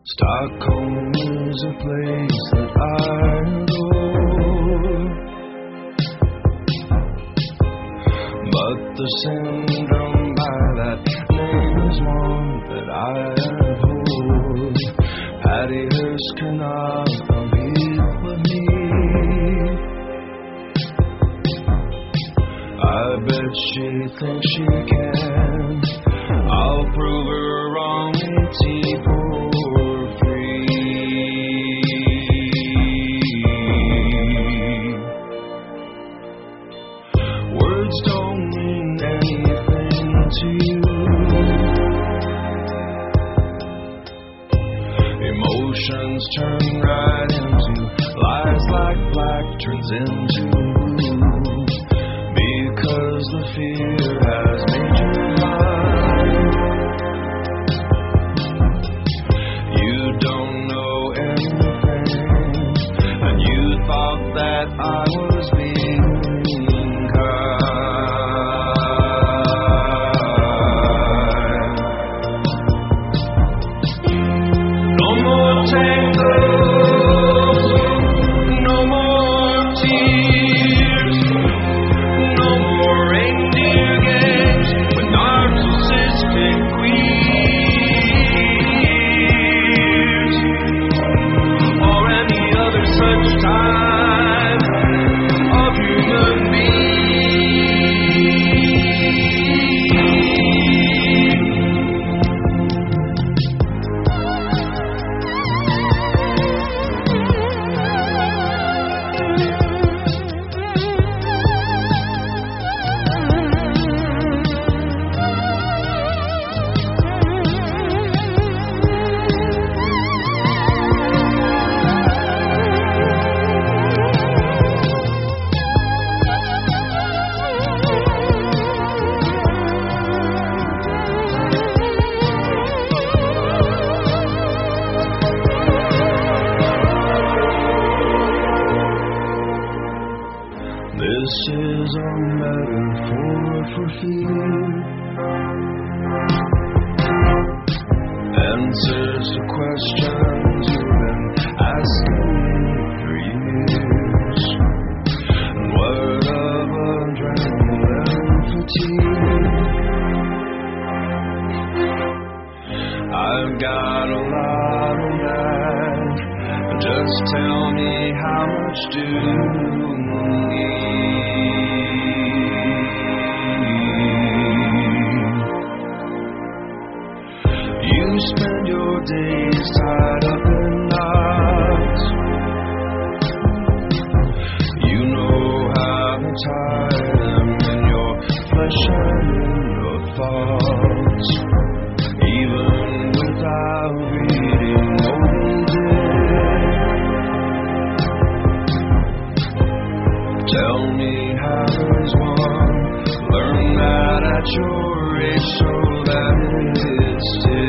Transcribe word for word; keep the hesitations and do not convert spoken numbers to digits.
Stockholm is a place that I adore, but the syndrome by that name is one that I abhor. Patty Hearst cannot compete with me. I bet she thinks she can. I'll prove her wrong, tea for free. Words don't mean anything to you. Emotions turn right into lies, like black turns into blue, because the fear has made you blind. You don't know anything, and you thought that I was being kind. No more tangos, no more tears, no more reindeer games with narcissistic queers, or any other such time of human being. This is a metaphor for fear, answers to questions you've been asking me for years, and word of adrenaline fatigue. I've got a lot of that, just tell me how much do you need. You spend your days tied up in knots. You know how to tie them in your flesh and in your thoughts, even without reading what we did. Tell me how does one learn that at your age, so that it's still